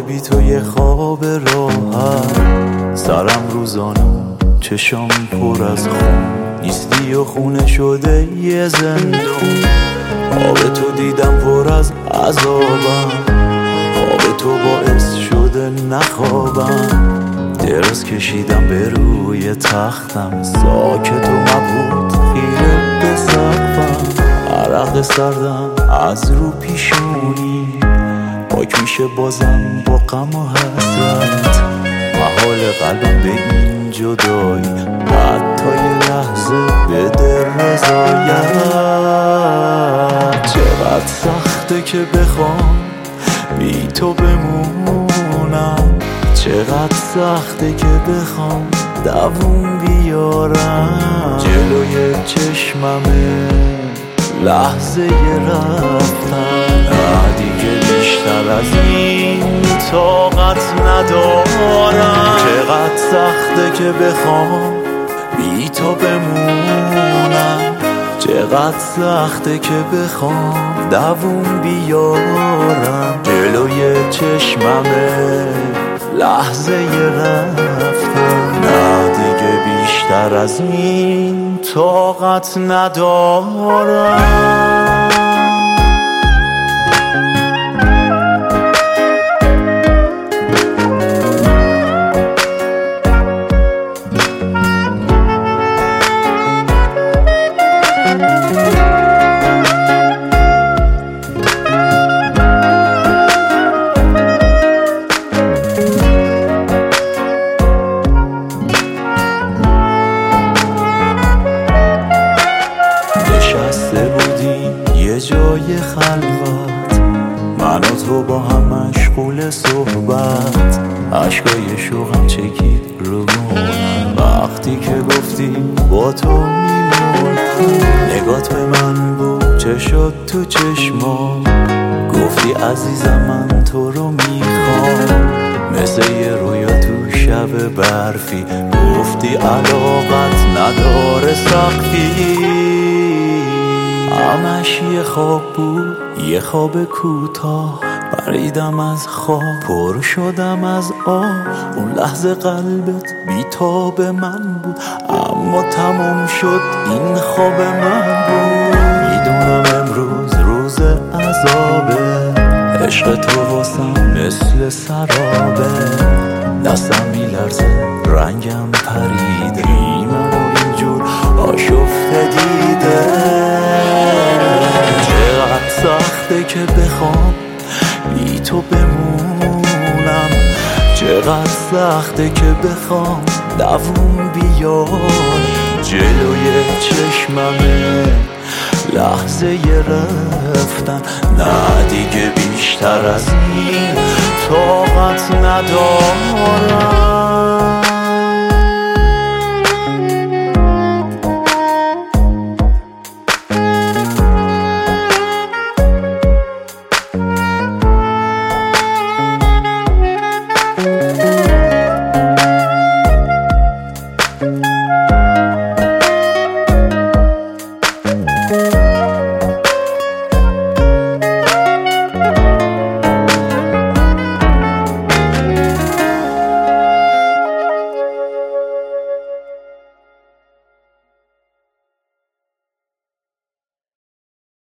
بی تو یه خواب راحت، سرم روزانه چشام پر از خون، نیستی و خونه شده یه زندون. خواب تو دیدم پر از عذابم، خواب تو باعث شده نخوابم. دراز کشیدم به روی تختم، ساکت و مبهوت خیره به سقفم. عرق سردم از رو پیشونی، پاک میشه بازم با غم و حسرت. محال قلبم به این جدایی، حتی یه لحظه بده رضایت. چقدر سخته که بخوام بی تو بمونم، چقدر سخته که بخوام دووم بیارم. جلوی چشممه لحظه رفتن، نه دیگه بیشتر از این طاقت ندارم. چقدر سخته که بخوام بی تو بمونم، چقدر سخته که بخوام دووم بیارم. جلوی چشممه لحظه رفتن، نه دیگه بیشتر از این طاقت ندارم. یه جای خلوت، من و تو با هم مشغول صحبت. عشقای شوقم چکید رو گونم وقتی که گفتی با تو میمونم. نگات به من بود چه شد تو چشمام، گفتی عزیزم من تو رو میخوام. مثل یه رویا تو شب برفی، گفتی علاقت نداره سقفی. همش یه خواب بود، یه خواب کوتاه، پریدم از خواب پر شدم از آه. اون لحظه قلبت بی‌تاب من بود، اما تموم شد این خواب من بود. میدونم امروز روز عذابه، عشق تو واسم مثل سرابه. دستم میلرزه رنگم پریده، ریمم و اینجور آشفته دیده. چقدر سخته که بخوام بی تو بمونم، چقدر سخته که بخوام دووم بیاد. جلوی چشممه لحظه رفتن، نه دیگه بیشتر از این طاقت ندارم.